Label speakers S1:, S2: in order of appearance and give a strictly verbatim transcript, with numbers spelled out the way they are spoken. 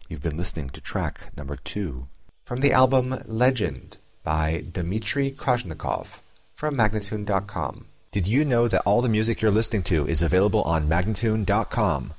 S1: You've been listening to track number two from the album Legend by Dmitry Krasnikov from Magnatune dot com. Did you know that all the music you're listening to is available on Magnatune dot com?